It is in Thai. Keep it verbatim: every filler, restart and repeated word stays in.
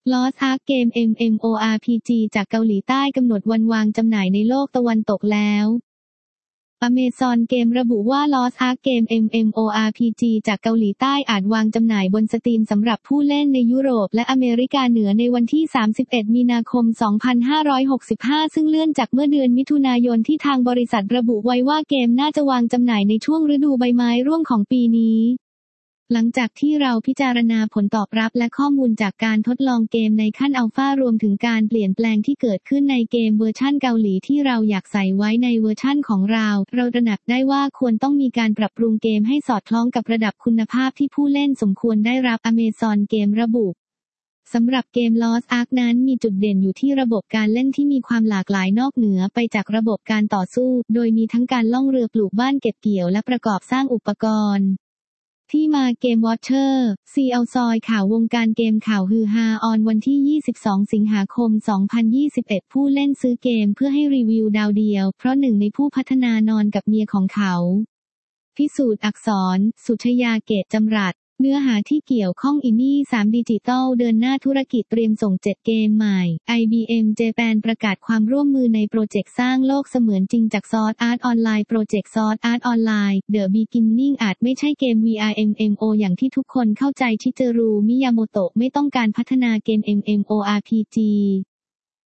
Lost Ark เกม เอ็ม เอ็ม โอ อาร์ พี จี จากเกาหลีใต้กำหนดวันวางจำหน่ายในโลกตะวันตกแล้ว Amazon เกมระบุว่า Lost Ark เกม เอ็ม เอ็ม โอ อาร์ พี จี จากเกาหลีใต้อาจวางจำหน่ายบนสตรีมสำหรับผู้เล่นในยุโรปและอเมริกาเหนือในวันที่ สามสิบเอ็ด มีนาคม สองพันห้าร้อยหกสิบห้า ซึ่งเลื่อนจากเมื่อเดือนมิถุนายนที่ทางบริษัทระบุไว้ว่าเกมน่าจะวางจำหน่ายในช่วงฤดูใบไม้ร่วงของปีนี้หลังจากที่เราพิจารณาผลตอบรับและข้อมูลจากการทดลองเกมในขั้นอัลฟารวมถึงการเปลี่ยนแปลงที่เกิดขึ้นในเกมเวอร์ชั่นเกาหลีที่เราอยากใส่ไว้ในเวอร์ชั่นของเราเราตระหนักได้ว่าควรต้องมีการปรับปรุงเกมให้สอดคล้องกับระดับคุณภาพที่ผู้เล่นสมควรได้รับ Amazon เกมระบุสำหรับเกม Lost Ark นั้นมีจุดเด่นอยู่ที่ระบบการเล่นที่มีความหลากหลายนอกเหนือไปจากระบบการต่อสู้โดยมีทั้งการล่องเรือปลูกบ้านเก็บเกี่ยวและประกอบสร้างอุปกรณ์ที่มาเกมวอชเชอร์ ซี แอล ซอยข่าววงการเกมข่าวฮือฮาออนวันที่ ยี่สิบสอง สิงหาคม สองพันยี่สิบเอ็ด ผู้เล่นซื้อเกมเพื่อให้รีวิวดาวเดียวเพราะหนึ่งในผู้พัฒนานอนกับเมียของเขาพิสูจน์อักษร สุชยาเกตจำรัดเนื้อหาที่เกี่ยวข้องอินี่ สาม ดิจิตอลเดินหน้าธุรกิจเตรียมส่งเจ็ดเกมใหม่ ไอ บี เอ็ม Japan ประกาศความร่วมมือในโปรเจกต์สร้างโลกเสมือนจริงจาก Sword Art Online โปรเจกต์ Sword Art Online The Beginning อาจไม่ใช่เกม วี อาร์ เอ็ม เอ็ม โอ อย่างที่ทุกคนเข้าใจชิเจอรู มิยาโมโตะไม่ต้องการพัฒนาเกม เอ็ม เอ็ม โอ อาร์ พี จี